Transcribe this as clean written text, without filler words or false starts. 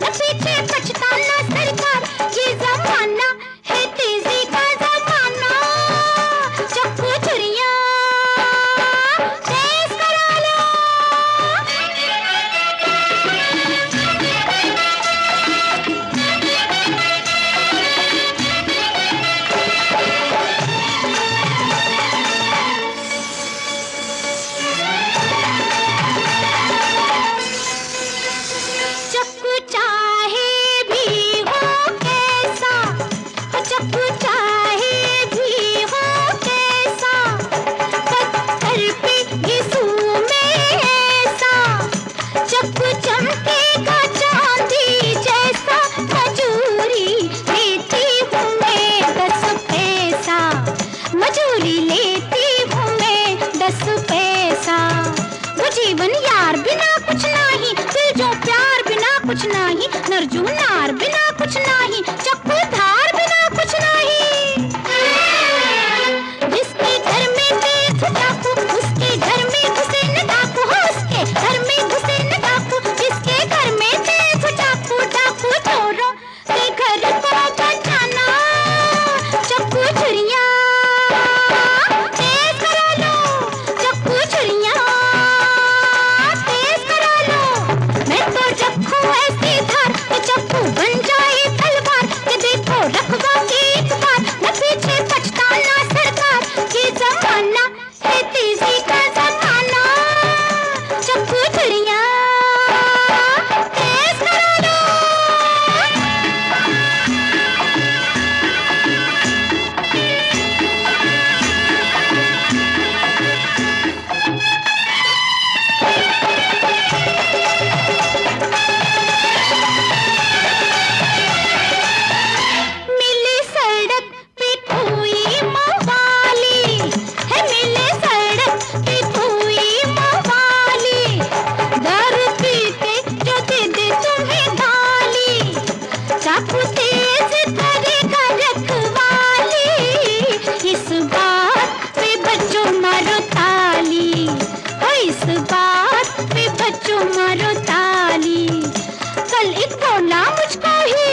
न पीछे पछताना सरकार, ये जमाना है तेजी का जमाना। चक्कू छुरियां तेज करा लो। चक्कू चाहे भी हो कैसा, चक्कू चाहे भी हो कैसा, पत्थर पे घिसू में ऐसा, चक्कू चमकेगा चांदी जैसा, मजूरी लेती हूँ मैं 10 पैसा, मजूरी लेती हूँ मैं 10 पैसा। वो जीवन यार बिना कुछ नहीं, दिल जो प्यार बिना कुछ नहीं, नरजू नार बिना कुछ नहीं, चक्कू धार बिना कुछ नहीं। जिसके घर में तेज डाकू, उसके घर में घुसे न डाकू, हो उसके घर में घुसे न डाकू, जिसके घर में तेज डाकू, डाकू चोरों के घर को बचाना। चक्कू छुरियां तेज करा लो, चक्कू छुरियां तेज करा लो। मैं तो रखूं ऐसी धार कि चक्कू बन जाए तलवार, कि देखो रखवा की एक बार, न पीछे पछताना सरकार, ये जमाना है तेजी का जमाना। चक्कू छुरियां तेज करा लो। मिली सड़क पे कोई मवाली है, मिले सड़क पे कोई मवाली, दारू पी के जो दे दे तुम्हें गाली, चाकू तेज करेगा रखवाली, इस बात पे बच्चों मारो ताली, हो इस बात पे बच्चों मारो ताली। कल एक बोला मुझको ही